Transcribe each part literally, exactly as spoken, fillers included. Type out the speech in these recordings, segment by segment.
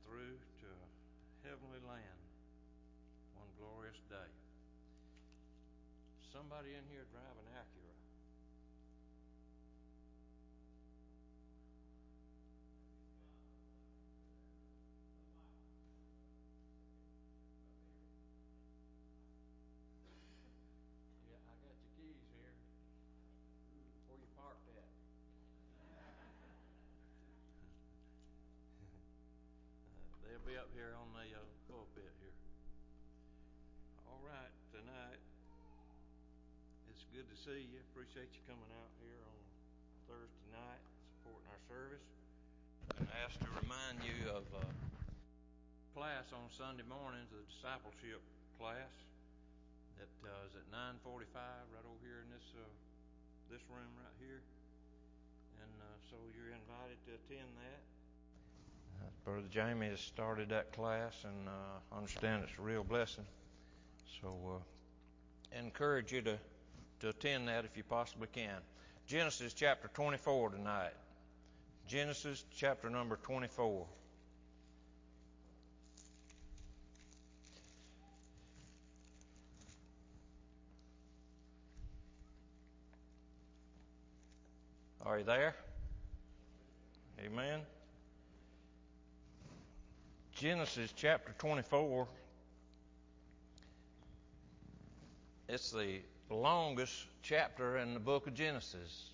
through to a heavenly land one glorious day. Somebody in here drive an Acura? Yeah, I got your keys here. Where you parked at? They'll be up here on the uh, pulpit here. All right, tonight, it's good to see you. Appreciate you coming out here on Thursday night, supporting our service. I'm asked to remind you of uh, class on Sunday mornings, the discipleship class that uh, is at nine forty-five right over here in this uh, this room right here. And uh, so you're invited to attend that. Brother Jamie has started that class, and uh, I understand it's a real blessing. So uh, I encourage you to, to attend that if you possibly can. Genesis chapter twenty-four tonight. Genesis chapter number twenty-four. Are you there? Amen. Genesis chapter twenty-four. It's the longest chapter in the book of Genesis,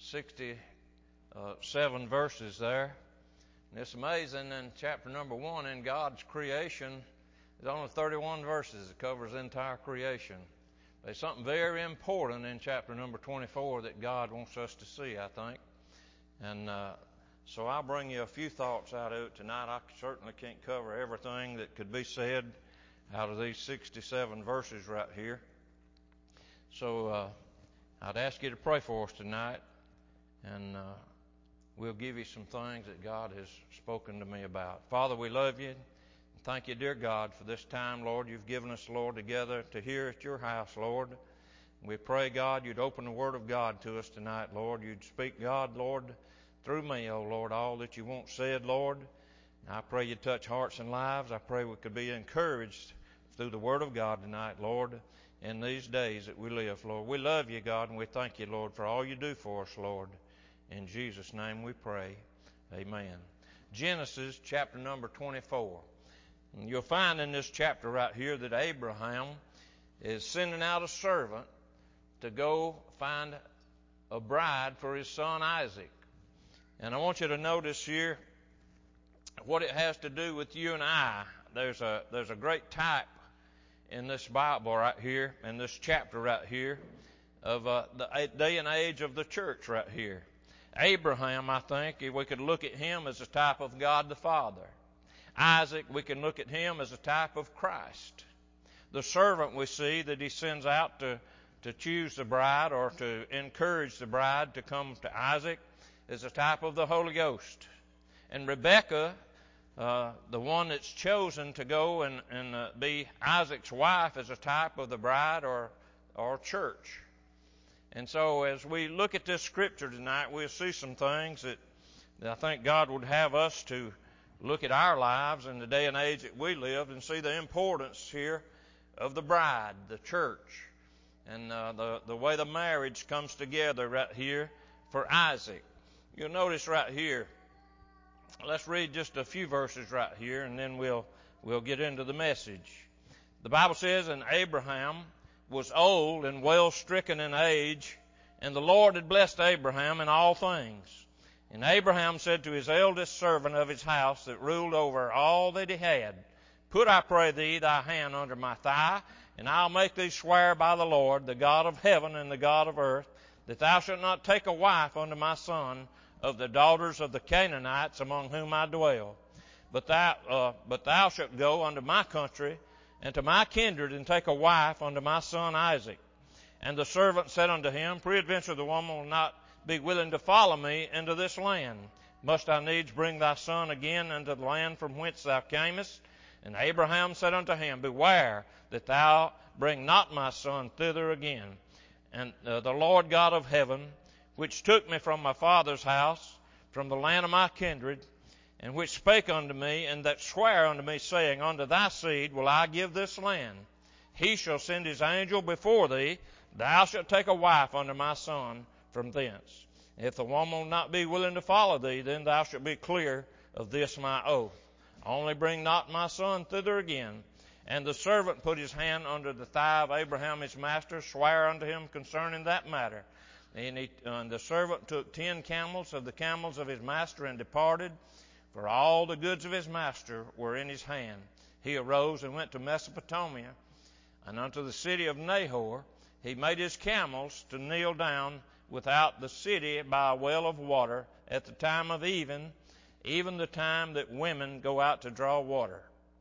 sixty-seven verses there. And it's amazing, in chapter number one, in God's creation, there's only thirty-one verses. It covers the entire creation. There's something very important in chapter number twenty-four that God wants us to see, I think. And uh, so I'll bring you a few thoughts out of it tonight. I certainly can't cover everything that could be said out of these sixty-seven verses right here. So uh, I'd ask you to pray for us tonight, and uh, we'll give you some things that God has spoken to me about. Father, we love you. Thank you, dear God, for this time, Lord, you've given us, Lord, together to hear at your house, Lord. We pray, God, you'd open the Word of God to us tonight, Lord. You'd speak, God, Lord, through me, oh Lord, all that you want said, Lord. I pray you'd touch hearts and lives. I pray we could be encouraged through the Word of God tonight, Lord, in these days that we live, Lord. We love you, God, and we thank you, Lord, for all you do for us, Lord. In Jesus' name we pray. Amen. Genesis chapter number twenty-four. And you'll find in this chapter right here that Abraham is sending out a servant to go find a bride for his son Isaac. And I want you to notice here what it has to do with you and I. There's a there's a great type in this Bible right here, in this chapter right here, of uh, the day and age of the church right here. Abraham, I think, if we could look at him as a type of God the Father. Isaac, we can look at him as a type of Christ. The servant we see that he sends out to, to choose the bride or to encourage the bride to come to Isaac is a type of the Holy Ghost. And Rebekah, uh, the one that's chosen to go and, and uh, be Isaac's wife, is a type of the bride or, or church. And so as we look at this scripture tonight, we'll see some things that, that I think God would have us to look at our lives in the day and age that we live and see the importance here of the bride, the church, and uh, the, the way the marriage comes together right here for Isaac. You'll notice right here, let's read just a few verses right here, and then we'll we'll get into the message. The Bible says, and Abraham was old and well stricken in age, and the Lord had blessed Abraham in all things. And Abraham said to his eldest servant of his house that ruled over all that he had, Put, I pray thee, thy hand under my thigh, and I'll make thee swear by the Lord, the God of heaven and the God of earth, that thou shalt not take a wife unto my son of the daughters of the Canaanites among whom I dwell. But thou, uh, but thou shalt go unto my country and to my kindred and take a wife unto my son Isaac. And the servant said unto him, Peradventure the woman will not be willing to follow me into this land. Must I needs bring thy son again into the land from whence thou camest? And Abraham said unto him, Beware that thou bring not my son thither again. And uh, the Lord God of heaven, which took me from my father's house, from the land of my kindred, and which spake unto me, and that sware unto me, saying, Unto thy seed will I give this land. He shall send his angel before thee. Thou shalt take a wife unto my son from thence. If the woman will not be willing to follow thee, then thou shalt be clear of this my oath. Only bring not my son thither again. And the servant put his hand under the thigh of Abraham his master, sware unto him concerning that matter. And, he, uh, and the servant took ten camels of the camels of his master and departed, for all the goods of his master were in his hand. He arose and went to Mesopotamia, and unto the city of Nahor. He made his camels to kneel down without the city by a well of water at the time of even, even the time that women go out to draw water.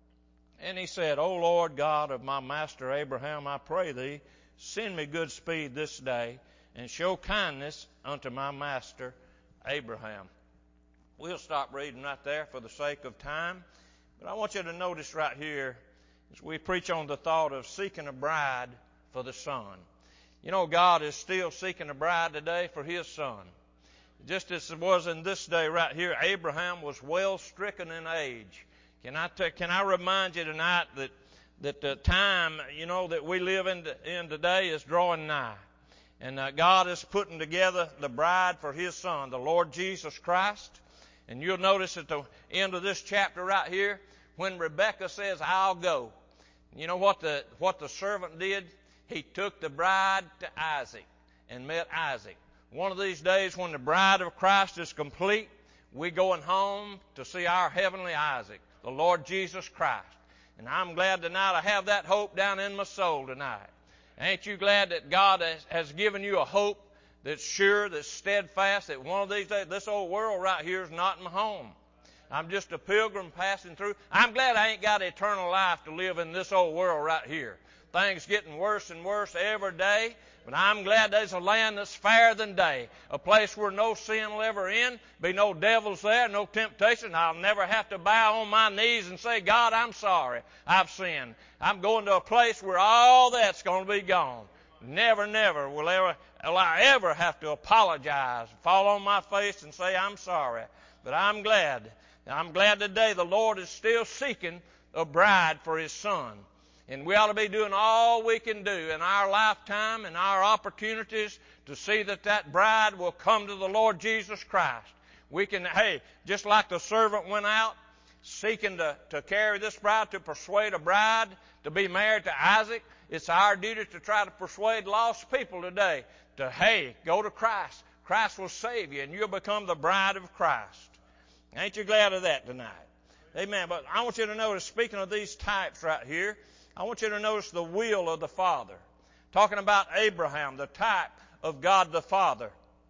And he said, O Lord God of my master Abraham, I pray thee, send me good speed this day, and show kindness unto my master Abraham. We'll stop reading right there for the sake of time. But I want you to notice right here, as we preach on the thought of seeking a bride for the son. You know, God is still seeking a bride today for his son. Just as it was in this day right here, Abraham was well stricken in age. Can I t- can I remind you tonight that that the time, you know, that we live in, in today is drawing nigh. And uh, God is putting together the bride for his son, the Lord Jesus Christ. And you'll notice at the end of this chapter right here, when Rebekah says, I'll go. You know what the what the servant did? He took the bride to Isaac and met Isaac. One of these days when the bride of Christ is complete, we're going home to see our heavenly Isaac, the Lord Jesus Christ. And I'm glad tonight I have that hope down in my soul tonight. Ain't you glad that God has, has given you a hope that's sure, that's steadfast, that one of these days, this old world right here is not my home. I'm just a pilgrim passing through. I'm glad I ain't got eternal life to live in this old world right here. Things getting worse and worse every day. But I'm glad there's a land that's fairer than day. A place where no sin will ever end. Be no devils there, no temptation. I'll never have to bow on my knees and say, God, I'm sorry. I've sinned. I'm going to a place where all that's going to be gone. Never, never will, ever, will I ever have to apologize, fall on my face and say, I'm sorry. But I'm glad. I'm glad today the Lord is still seeking a bride for his son. And we ought to be doing all we can do in our lifetime and our opportunities to see that that bride will come to the Lord Jesus Christ. We can, hey, just like the servant went out seeking to, to carry this bride, to persuade a bride to be married to Isaac, it's our duty to try to persuade lost people today to, hey, go to Christ. Christ will save you and you'll become the bride of Christ. Ain't you glad of that tonight? Amen. But I want you to notice, speaking of these types right here, I want you to notice the will of the Father. Talking about Abraham, the type of God the Father.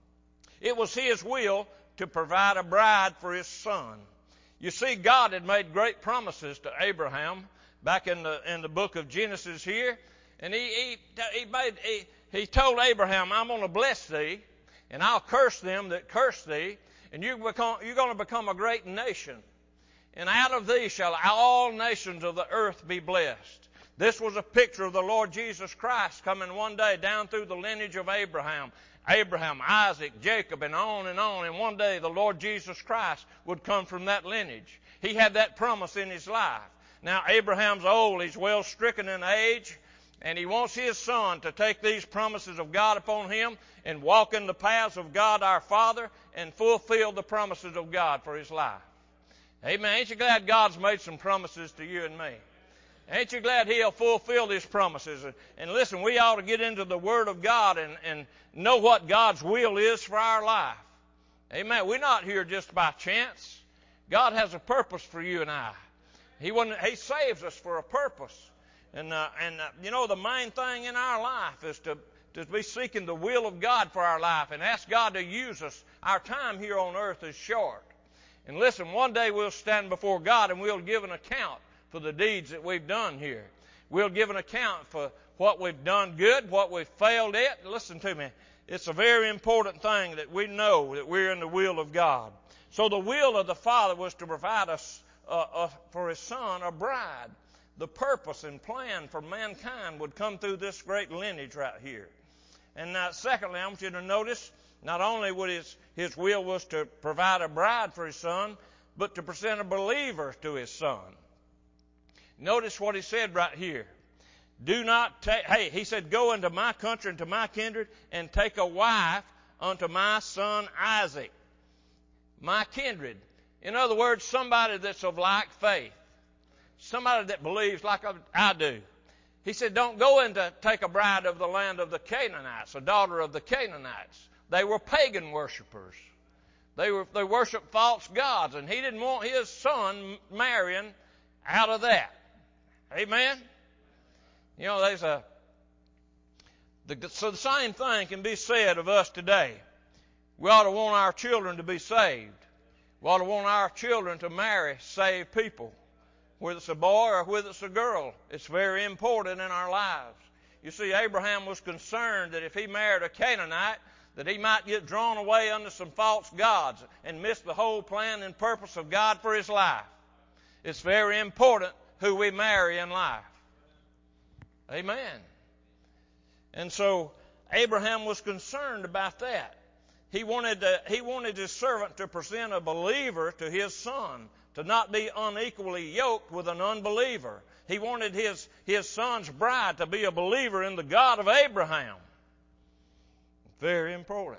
It was his will to provide a bride for his son. You see, God had made great promises to Abraham back in the in the book of Genesis here. And he he he, made, he, he told Abraham, I'm going to bless thee, and I'll curse them that curse thee, and you become, you're going to become a great nation. And out of thee shall all nations of the earth be blessed. This was a picture of the Lord Jesus Christ coming one day down through the lineage of Abraham. Abraham, Isaac, Jacob, and on and on. And one day the Lord Jesus Christ would come from that lineage. He had that promise in his life. Now Abraham's old. He's well stricken in age. And he wants his son to take these promises of God upon him and walk in the paths of God our Father and fulfill the promises of God for his life. Amen. Ain't you glad God's made some promises to you and me? Ain't you glad he'll fulfill these promises? And listen, we ought to get into the Word of God and, and know what God's will is for our life. Amen. We're not here just by chance. God has a purpose for you and I. He wouldn't, He saves us for a purpose. And, uh, and uh, you know, the main thing in our life is to, to be seeking the will of God for our life and ask God to use us. Our time here on earth is short. And listen, one day we'll stand before God and we'll give an account for the deeds that we've done here. We'll give an account for what we've done good, what we've failed at. Listen to me. It's a very important thing that we know that we're in the will of God. So the will of the Father was to provide us uh, uh, for His Son a bride. The purpose and plan for mankind would come through this great lineage right here. And uh, secondly, I want you to notice, not only would his, his will was to provide a bride for His Son, but to present a believer to his son. Notice what he said right here. Do not take, hey, he said, go into my country and to my kindred and take a wife unto my son Isaac. My kindred. In other words, somebody that's of like faith. Somebody that believes like I do. He said, don't go in to take a bride of the land of the Canaanites, a daughter of the Canaanites. They were pagan worshipers. They were they worshiped false gods, and he didn't want his son marrying out of that. Amen? You know, there's a... The, so the same thing can be said of us today. We ought to want our children to be saved. We ought to want our children to marry saved people. Whether it's a boy or whether it's a girl, it's very important in our lives. You see, Abraham was concerned that if he married a Canaanite, that he might get drawn away under some false gods and miss the whole plan and purpose of God for his life. It's very important who we marry in life. Amen. And so Abraham was concerned about that. He wanted to, he wanted his servant to present a believer to his son, to not be unequally yoked with an unbeliever. He wanted his, his son's bride to be a believer in the God of Abraham. Very important.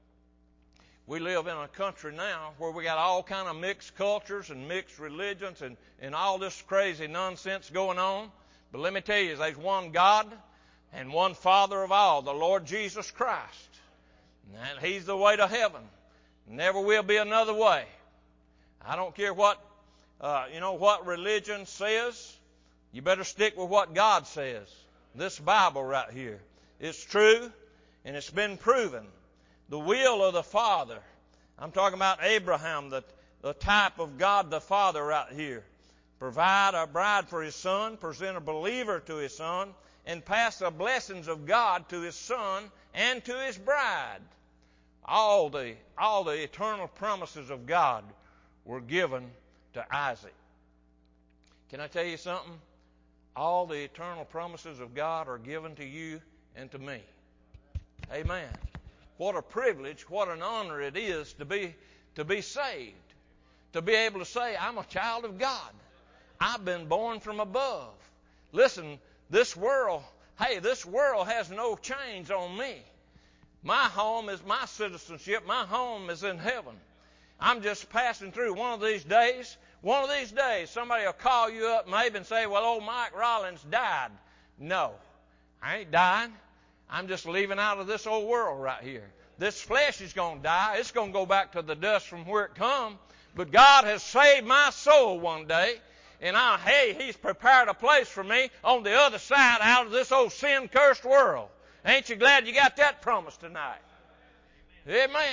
We live in a country now where we got all kind of mixed cultures and mixed religions and, and all this crazy nonsense going on. But let me tell you, there's one God and one Father of all, the Lord Jesus Christ. And He's the way to heaven. Never will be another way. I don't care what, uh, you know, what religion says. You better stick with what God says. This Bible right here. It's true, and it's been proven. The will of the Father. I'm talking about Abraham, the, the type of God the Father right here. Provide a bride for his son, present a believer to his son, and pass the blessings of God to his son and to his bride. All the, all the eternal promises of God were given to Isaac. Can I tell you something? All the eternal promises of God are given to you and to me. Amen. What a privilege, what an honor it is to be, to be saved. To be able to say, I'm a child of God. I've been born from above. Listen, this world, hey, this world has no chains on me. My home is my citizenship. My home is in heaven. I'm just passing through. One of these days, one of these days, somebody will call you up maybe and say, well, old Mike Rollins died. No, I ain't dying. I'm just leaving out of this old world right here. This flesh is going to die. It's going to go back to the dust from where it come. But God has saved my soul one day. And I, hey, He's prepared a place for me on the other side out of this old sin-cursed world. Ain't you glad you got that promise tonight? Amen.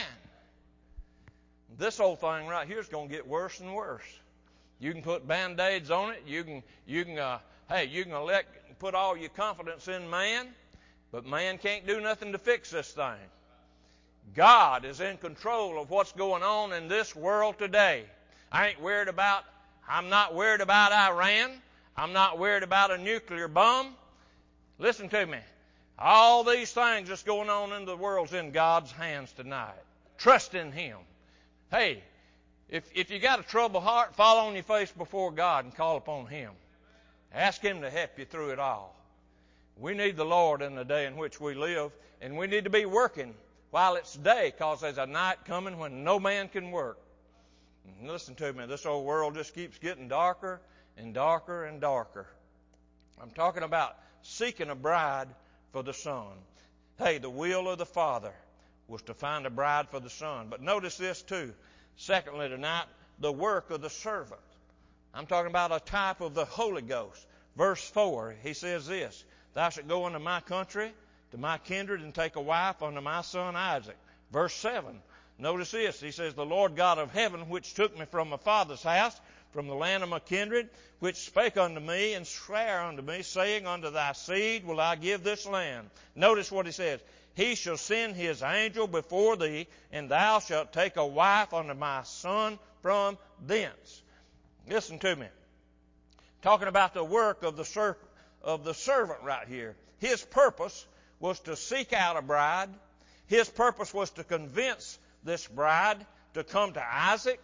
This old thing right here is going to get worse and worse. You can put Band-Aids on it. You can, you can, uh, hey, you can elect, put all your confidence in man, but man can't do nothing to fix this thing. God is in control of what's going on in this world today. I ain't worried about, I'm not worried about Iran. I'm not worried about a nuclear bomb. Listen to me. All these things that's going on in the world's in God's hands tonight. Trust in Him. Hey, if, if you got a troubled heart, fall on your face before God and call upon Him. Ask Him to help you through it all. We need the Lord in the day in which we live, and we need to be working while it's day, because there's a night coming when no man can work. And listen to me, this old world just keeps getting darker and darker and darker. I'm talking about seeking a bride for the son. Hey, the will of the Father was to find a bride for the son. But notice this too. Secondly tonight, the work of the servant. I'm talking about a type of the Holy Ghost. Verse four, he says this, thou shalt go into my country, to my kindred, and take a wife unto my son Isaac. Verse seven, notice this, he says, the Lord God of heaven, which took me from my father's house, from the land of my kindred, which spake unto me and sware unto me, saying, unto thy seed will I give this land. Notice what he says. He shall send his angel before thee, and thou shalt take a wife unto my son from thence. Listen to me. Talking about the work of the, ser- of the servant right here. His purpose was to seek out a bride. His purpose was to convince this bride to come to Isaac,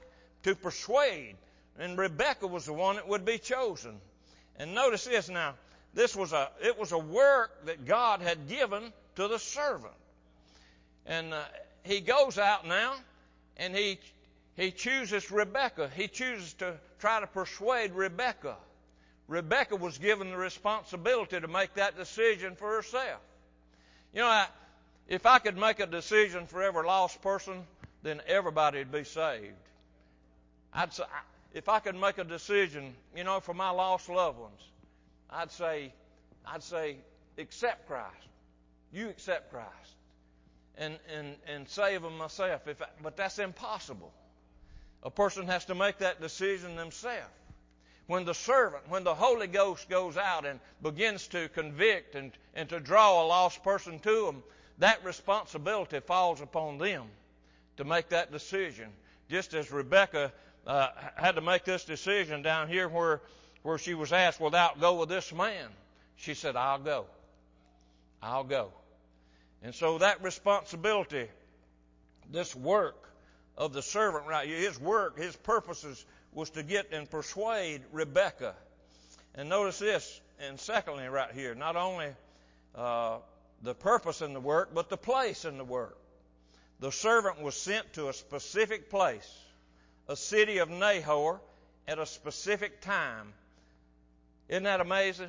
to persuade. And Rebekah was the one that would be chosen. And notice this now. This was a, it was a work that God had given to the servant. And uh, he goes out now, and he he chooses Rebekah. He chooses to try to persuade Rebekah. Rebekah was given the responsibility to make that decision for herself. You know, I, if I could make a decision for every lost person, then everybody would be saved. I'd say, if I could make a decision, you know, for my lost loved ones, I'd say, I'd say, accept Christ. You accept Christ, and and and save them myself. If I, but that's impossible. A person has to make that decision themselves. When the servant, when the Holy Ghost goes out and begins to convict and, and to draw a lost person to them, that responsibility falls upon them to make that decision. Just as Rebekah uh, had to make this decision down here where, where she was asked, "Will thou go with this man?" She said, "I'll go. I'll go." And so that responsibility, this work of the servant right here, his work, his purposes was to get and persuade Rebekah. And notice this, and secondly right here, not only uh, the purpose in the work, but the place in the work. The servant was sent to a specific place, a city of Nahor, at a specific time. Isn't that amazing?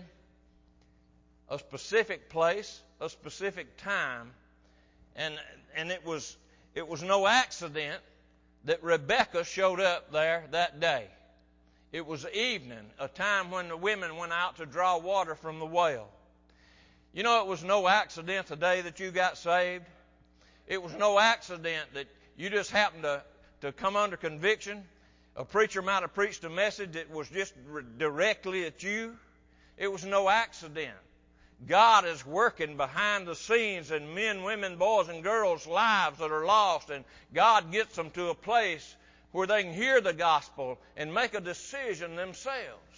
A specific place, a specific time, and and it was it was no accident that Rebekah showed up there that day. It was evening, a time when the women went out to draw water from the well. You know, it was no accident the day that you got saved. It was no accident that you just happened to, to come under conviction. A preacher might have preached a message that was just directly at you. It was no accident. God is working behind the scenes in men, women, boys, and girls' lives that are lost, and God gets them to a place where they can hear the gospel and make a decision themselves.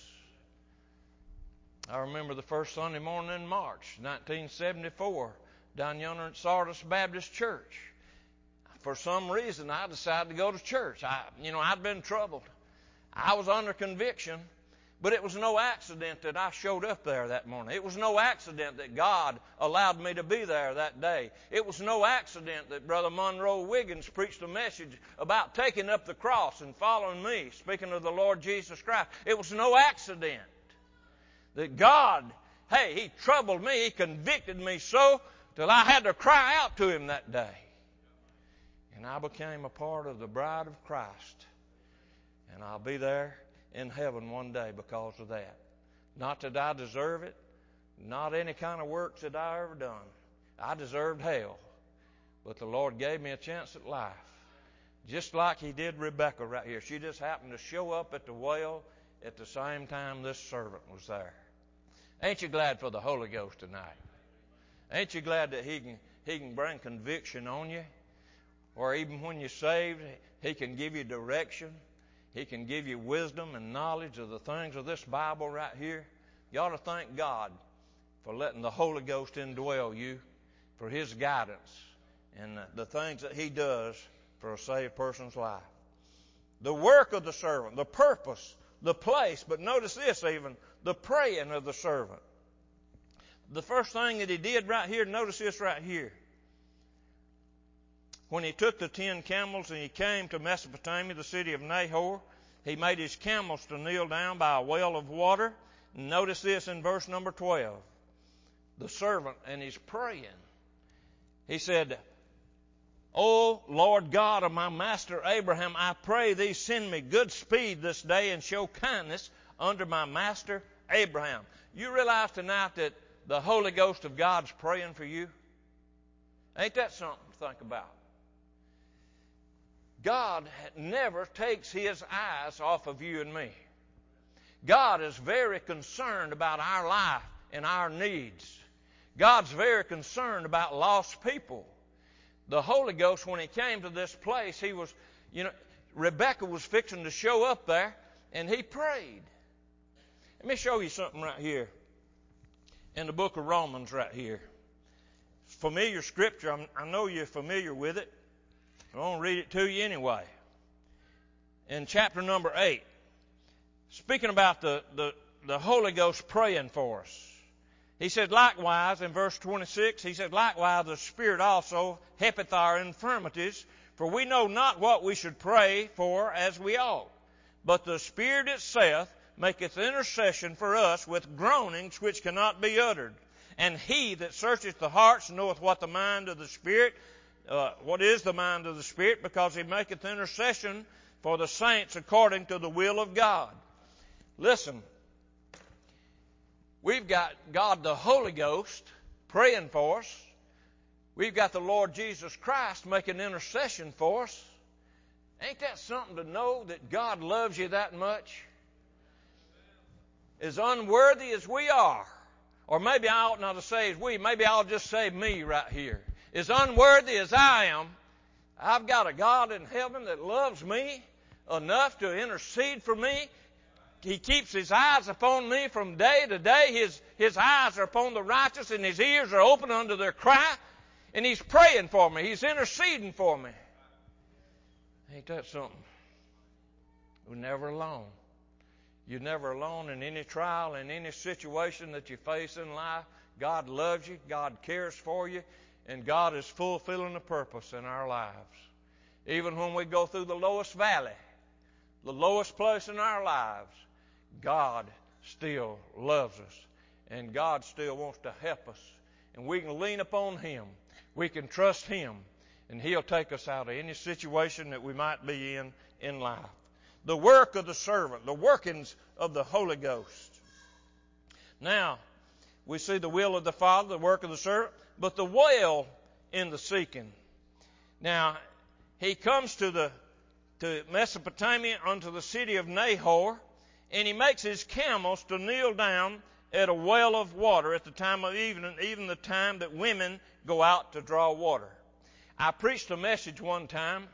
I remember the first Sunday morning in March, nineteen seventy-four, down yonder at Sardis Baptist Church. For some reason, I decided to go to church. I, you know, I'd been troubled. I was under conviction. But it was no accident that I showed up there that morning. It was no accident that God allowed me to be there that day. It was no accident that Brother Monroe Wiggins preached a message about taking up the cross and following me, speaking of the Lord Jesus Christ. It was no accident that God, hey, He troubled me, He convicted me so till I had to cry out to Him that day. And I became a part of the bride of Christ. And I'll be there in heaven one day because of that. Not that I deserve it, not any kind of works that I ever done. I deserved hell, but the Lord gave me a chance at life, just like He did Rebekah right here. She just happened to show up at the well at the same time this servant was there. Ain't you glad for the Holy Ghost tonight? Ain't you glad that He can He can bring conviction on you, or even when you're saved, He can give you direction. He can give you wisdom and knowledge of the things of this Bible right here. You ought to thank God for letting the Holy Ghost indwell you, for His guidance and the things that He does for a saved person's life. The work of the servant, the purpose, the place, but notice this even, the praying of the servant. The first thing that he did right here, notice this right here. When he took the ten camels and he came to Mesopotamia, the city of Nahor, he made his camels to kneel down by a well of water. Notice this in verse number twelve. The servant, and he's praying. He said, "O Lord God of my master Abraham, I pray thee send me good speed this day and show kindness unto my master Abraham." You realize tonight that the Holy Ghost of God's praying for you? Ain't that something to think about? God never takes His eyes off of you and me. God is very concerned about our life and our needs. God's very concerned about lost people. The Holy Ghost, when He came to this place, He was, you know, Rebekah was fixing to show up there, and He prayed. Let me show you something right here in the book of Romans right here. Familiar scripture. I'm, I know you're familiar with it. I won't read it to you anyway. in chapter number eight, speaking about the, the, the Holy Ghost praying for us. He said, likewise, in verse twenty-six, he said, likewise the Spirit also helpeth our infirmities, for we know not what we should pray for as we ought. But the Spirit itself maketh intercession for us with groanings which cannot be uttered. And he that searcheth the hearts knoweth what the mind of the Spirit, uh, what is the mind of the Spirit, because he maketh intercession for the saints according to the will of God. Listen, we've got God the Holy Ghost praying for us. We've got the Lord Jesus Christ making intercession for us. Ain't that something to know that God loves you that much? As unworthy as we are, or maybe I ought not to say as we, maybe I'll just say me right here. As unworthy as I am, I've got a God in heaven that loves me enough to intercede for me. He keeps His eyes upon me from day to day. His, his eyes are upon the righteous and His ears are open unto their cry. And He's praying for me. He's interceding for me. Ain't that something? We're never alone. You're never alone in any trial, in any situation that you face in life. God loves you. God cares for you. And God is fulfilling a purpose in our lives. Even when we go through the lowest valley, the lowest place in our lives, God still loves us. And God still wants to help us. And we can lean upon Him. We can trust Him. And He'll take us out of any situation that we might be in in life. The work of the servant, the workings of the Holy Ghost. Now, we see the will of the Father, the work of the servant, but the well in the seeking. Now, he comes to the to Mesopotamia, unto the city of Nahor, and he makes his camels to kneel down at a well of water at the time of evening, even the time that women go out to draw water. I preached a message one time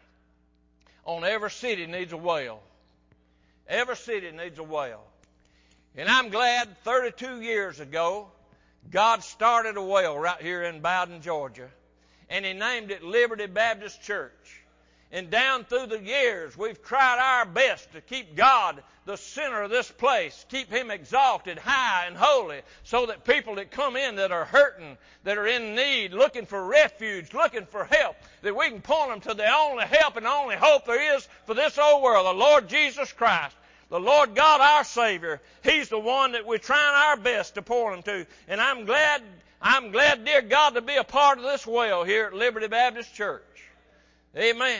on every city needs a well. Every city needs a well. And I'm glad thirty-two years ago, God started a well right here in Bowden, Georgia. And He named it Liberty Baptist Church. And down through the years, we've tried our best to keep God the center of this place, keep Him exalted, high and holy, so that people that come in that are hurting, that are in need, looking for refuge, looking for help, that we can point them to the only help and only hope there is for this old world, the Lord Jesus Christ. The Lord God, our Savior, He's the one that we're trying our best to pour them to. And I'm glad, I'm glad, dear God, to be a part of this well here at Liberty Baptist Church. Amen.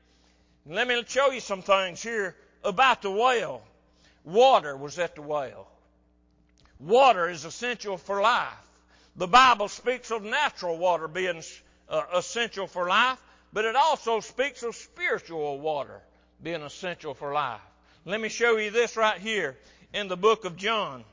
Let me show you some things here about the well. Water was at the well. Water is essential for life. The Bible speaks of natural water being uh, essential for life, but it also speaks of spiritual water being essential for life. Let me show you this right here in the book of John.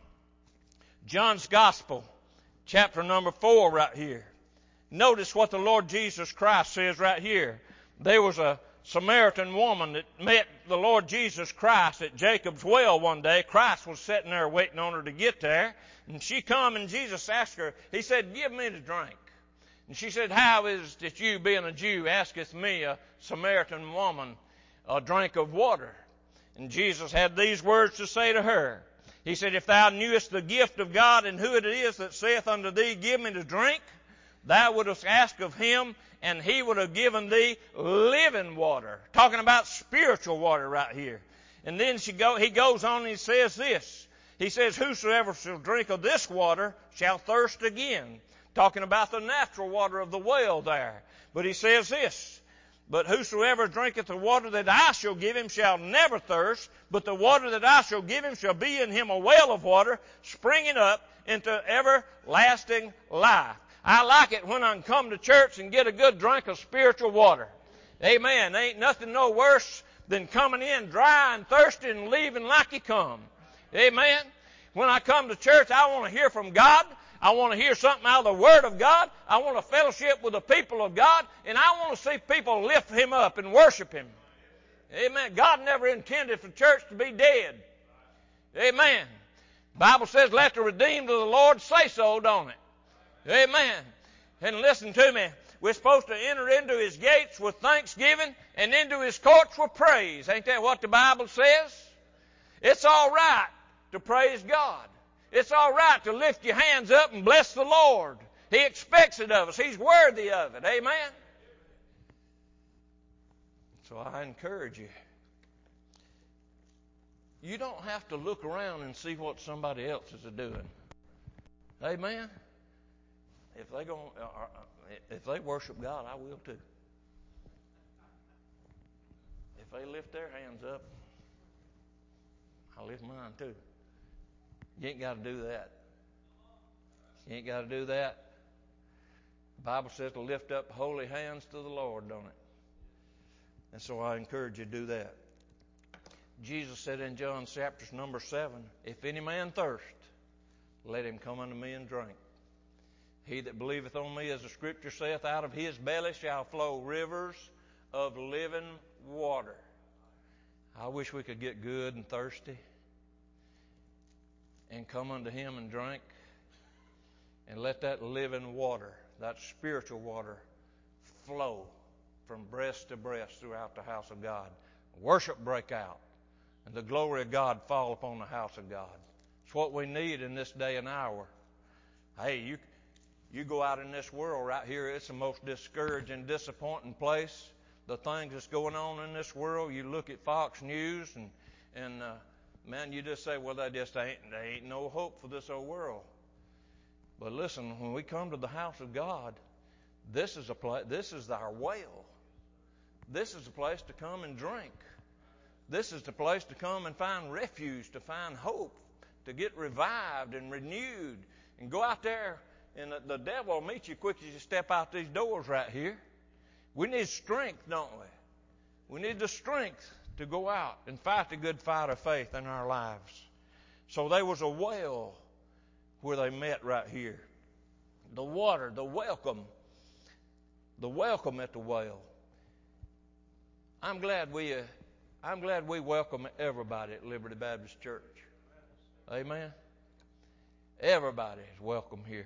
John's Gospel, chapter number four right here. Notice what the Lord Jesus Christ says right here. There was a Samaritan woman that met the Lord Jesus Christ at Jacob's well one day. Christ was sitting there waiting on her to get there. And she come and Jesus asked her, He said, give me to drink. And she said, how is it that you, being a Jew, asketh me, a Samaritan woman, a drink of water? And Jesus had these words to say to her. He said, if thou knewest the gift of God and who it is that saith unto thee, give me to drink, thou wouldst ask of Him, and He would have given thee living water. Talking about spiritual water right here. And then she go, he goes on and he says this. He says, whosoever shall drink of this water shall thirst again. Talking about the natural water of the well there. But he says this. But whosoever drinketh the water that I shall give him shall never thirst, but the water that I shall give him shall be in him a well of water, springing up into everlasting life. I like it when I can come to church and get a good drink of spiritual water. Amen. There ain't nothing no worse than coming in dry and thirsty and leaving like you come. Amen. When I come to church, I want to hear from God. I want to hear something out of the Word of God. I want to fellowship with the people of God. And I want to see people lift Him up and worship Him. Amen. God never intended for church to be dead. Amen. The Bible says, let the redeemed of the Lord say so, don't it? Amen. And listen to me. We're supposed to enter into His gates with thanksgiving and into His courts with praise. Ain't that what the Bible says? It's all right to praise God. It's all right to lift your hands up and bless the Lord. He expects it of us. He's worthy of it. Amen? So I encourage you. You don't have to look around and see what somebody else is doing. Amen? If they go, if they worship God, I will too. If they lift their hands up, I'll lift mine too. You ain't got to do that. You ain't got to do that. The Bible says to lift up holy hands to the Lord, don't it? And so I encourage you to do that. Jesus said in John chapter number seven, if any man thirst, let him come unto me and drink. He that believeth on me, as the Scripture saith, out of his belly shall flow rivers of living water. I wish we could get good and thirsty and come unto Him and drink and let that living water, that spiritual water, flow from breast to breast throughout the house of God. Worship break out and the glory of God fall upon the house of God. It's what we need in this day and hour. Hey, you you go out in this world right here, it's the most discouraging, disappointing place. The things that's going on in this world, you look at Fox News and, and uh, man, you just say, well, there just ain't, there ain't no hope for this old world. But listen, when we come to the house of God, this is a place, this is our well. This is a place to come and drink. This is the place to come and find refuge, to find hope, to get revived and renewed, and go out there, and the, the devil will meet you quick as you step out these doors right here. We need strength, don't we? We need the strength to go out and fight the good fight of faith in our lives. So there was a well where they met right here. The water, the welcome, the welcome at the well. I'm glad we, uh, I'm glad we welcome everybody at Liberty Baptist Church. Amen. Everybody is welcome here.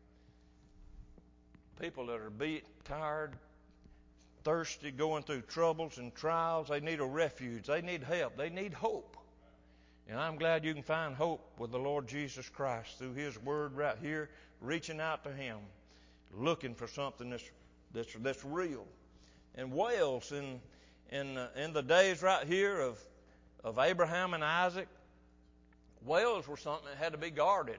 People that are beat, tired, thirsty, going through troubles and trials, they need a refuge. They need help. They need hope. And I'm glad you can find hope with the Lord Jesus Christ through His Word right here, reaching out to Him, looking for something that's that's, that's real. And wells in in uh, in the days right here of of Abraham and Isaac, wells were something that had to be guarded.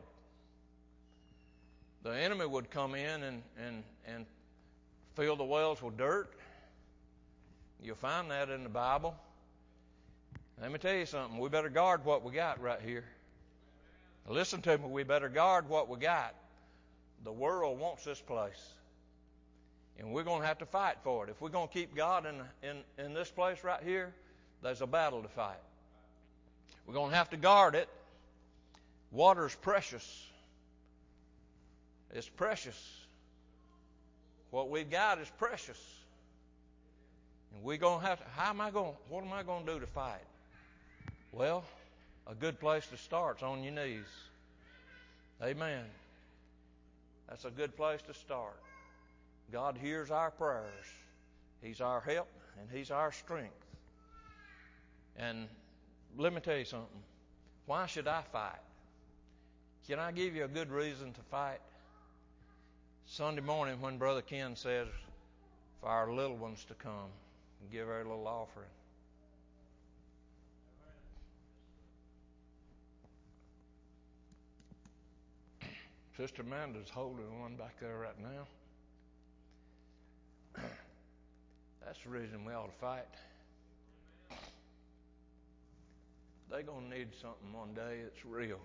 The enemy would come in and, and, and fill the wells with dirt. You'll find that in the Bible. Let me tell you something. We better guard what we got right here. Listen to me. We better guard what we got. The world wants this place. And we're going to have to fight for it. If we're going to keep God in, in, in this place right here, there's a battle to fight. We're going to have to guard it. Water is precious. It's precious. What we've got is precious. And we're going to have to, how am I going, what am I going to do to fight? Well, a good place to start is on your knees. Amen. That's a good place to start. God hears our prayers. He's our help and He's our strength. And let me tell you something. Why should I fight? Can I give you a good reason to fight? Sunday morning when Brother Ken says for our little ones to come and give our little offering. Sister Amanda's holding one back there right now. That's the reason we ought to fight. They're going to need something one day that's real.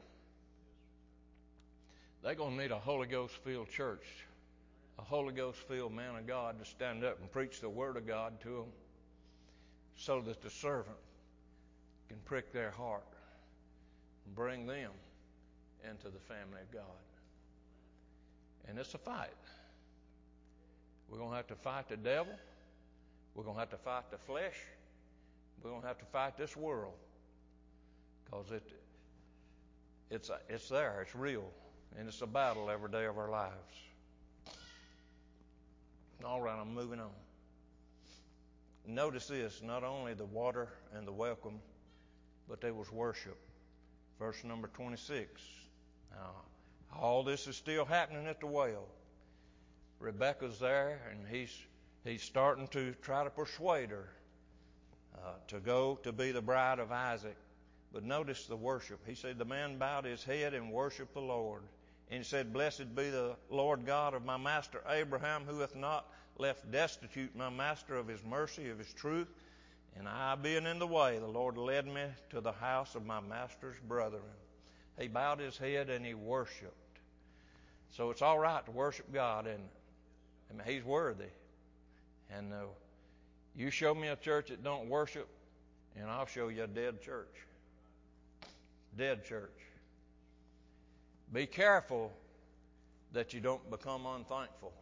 They're going to need a Holy Ghost-filled church, a Holy Ghost-filled man of God to stand up and preach the Word of God to them so that the servant can prick their heart and bring them into the family of God. And it's a fight. We're going to have to fight the devil. We're going to have to fight the flesh. We're going to have to fight this world because it, it's, it's there. It's real. And it's a battle every day of our lives. All right, I'm moving on. Notice this, not only the water and the welcome, but there was worship. Verse number twenty-six. Now, all this is still happening at the well. Rebekah's there, and he's he's starting to try to persuade her uh, to go to be the bride of Isaac. But notice the worship. He said, the man bowed his head and worshiped the Lord. And he said, blessed be the Lord God of my master Abraham, who hath not left destitute my master of his mercy, of his truth. And I being in the way, the Lord led me to the house of my master's brethren. He bowed his head and he worshiped. So it's all right to worship God, and I mean, He's worthy. And uh, you show me a church that don't worship, and I'll show you a dead church. Dead church. Be careful that you don't become unthankful.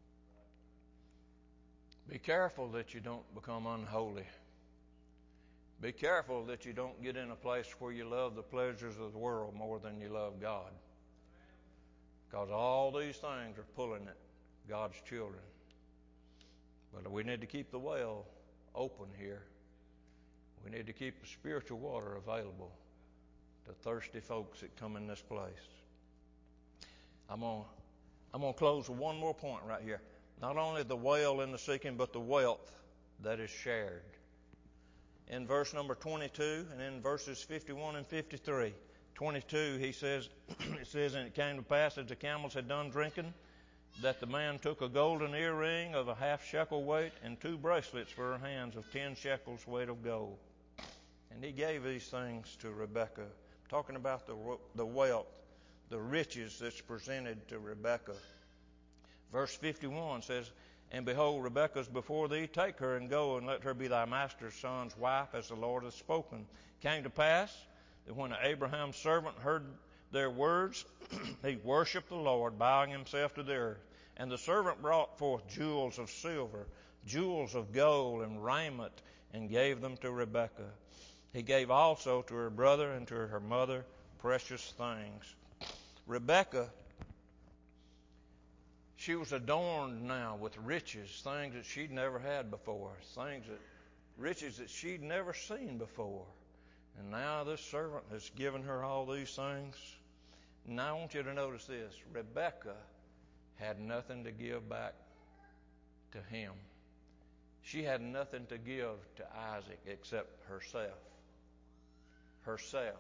Be careful that you don't become unholy. Be careful that you don't get in a place where you love the pleasures of the world more than you love God. Because all these things are pulling at God's children. But we need to keep the well open here. We need to keep the spiritual water available to thirsty folks that come in this place. I'm going to I'm going to close with one more point right here. Not only the well in the seeking, but the wealth that is shared. In verse number twenty-two and in verses fifty-one and fifty-three. twenty-two, he says, it says, and it came to pass as the camels had done drinking, that the man took a golden earring of a half shekel weight and two bracelets for her hands of ten shekels weight of gold. And he gave these things to Rebekah. Talking about the, the wealth, the riches that's presented to Rebekah. Verse fifty-one says, and behold, Rebekah is before thee, take her and go, and let her be thy master's son's wife, as the Lord hath spoken. Came to pass that when Abraham's servant heard their words, he worshipped the Lord, bowing himself to the earth. And the servant brought forth jewels of silver, jewels of gold, and raiment, and gave them to Rebekah. He gave also to her brother and to her mother precious things. Rebekah, she was adorned now with riches, things that she'd never had before, things that, riches that she'd never seen before. And now this servant has given her all these things. Now I want you to notice this. Rebekah had nothing to give back to him. She had nothing to give to Isaac except herself. Herself.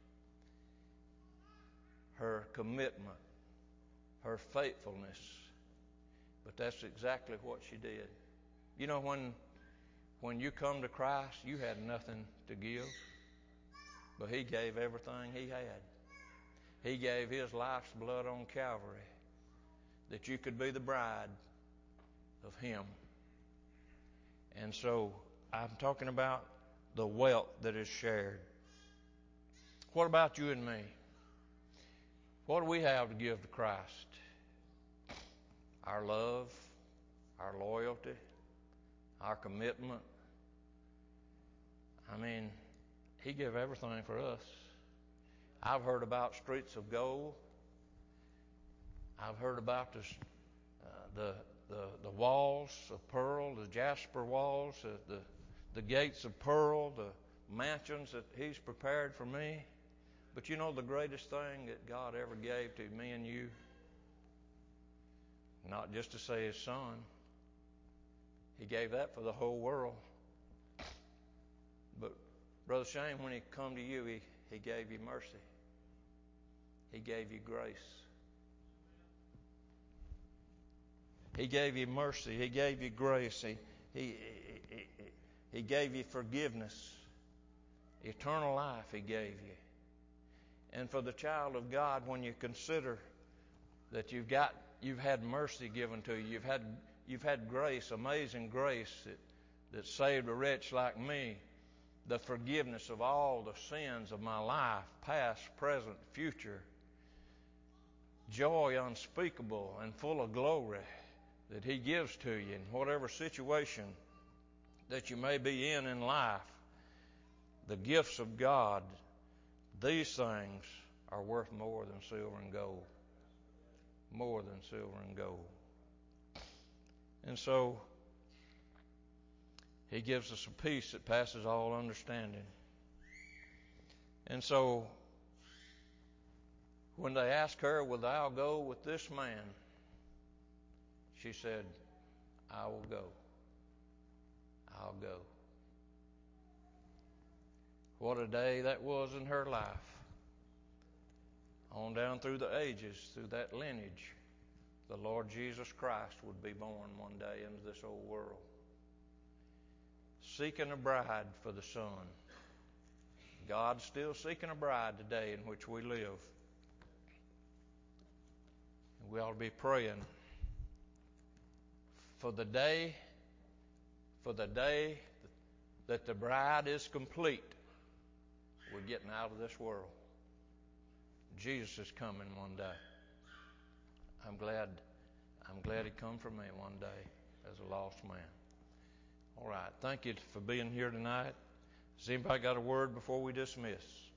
Her commitment. Her faithfulness. But that's exactly what she did. You know, when when you come to Christ, you had nothing to give. But He gave everything He had. He gave His life's blood on Calvary that you could be the bride of Him. And so I'm talking about the wealth that is shared. What about you and me? What do we have to give to Christ? Our love, our loyalty, our commitment. I mean, He gave everything for us. I've heard about streets of gold. I've heard about this, uh, the, the the walls of pearl, the jasper walls, uh, the the gates of pearl, the mansions that He's prepared for me. But you know the greatest thing that God ever gave to me and you? Not just to say His Son. He gave that for the whole world. But Brother Shane, when He come to you, He, he gave you mercy. He gave you grace. He gave you mercy. He gave you grace. He, he, he, he gave you forgiveness. Eternal life He gave you. And for the child of God, when you consider that you've got, you've had mercy given to you, you've had, you've had grace, amazing grace that, that saved a wretch like me, the forgiveness of all the sins of my life, past, present, future, joy unspeakable and full of glory that He gives to you in whatever situation that you may be in in life. The gifts of God, these things are worth more than silver and gold. More than silver and gold. And so He gives us a peace that passes all understanding. And so when they asked her, will thou go with this man? She said, I will go. I'll go. What a day that was in her life. On down through the ages, through that lineage, the Lord Jesus Christ would be born one day into this old world. Seeking a bride for the Son. God's still seeking a bride today in which we live. And we ought to be praying for the day, for the day that the bride is complete. We're getting out of this world. Jesus is coming one day. I'm glad, I'm glad He come for me one day as a lost man. All right. Thank you for being here tonight. Has anybody got a word before we dismiss?